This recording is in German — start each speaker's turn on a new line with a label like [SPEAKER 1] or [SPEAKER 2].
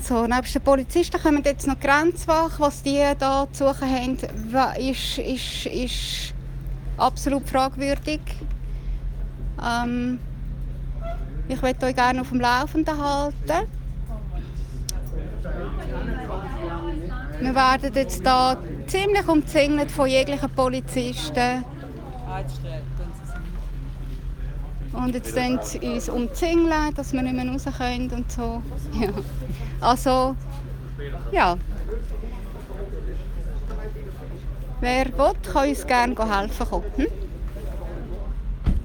[SPEAKER 1] Also, neben den Polizisten kommen jetzt noch die Grenzwache. Was die da zu suchen haben, ist absolut fragwürdig. Ich möchte euch gerne auf dem Laufenden halten. Wir werden jetzt hier ziemlich umzingelt von jeglichen Polizisten. Und jetzt tun sie uns umzingeln, dass wir nicht mehr raus können und so. Ja. Also, ja. Wer will, kann uns gerne helfen kommen.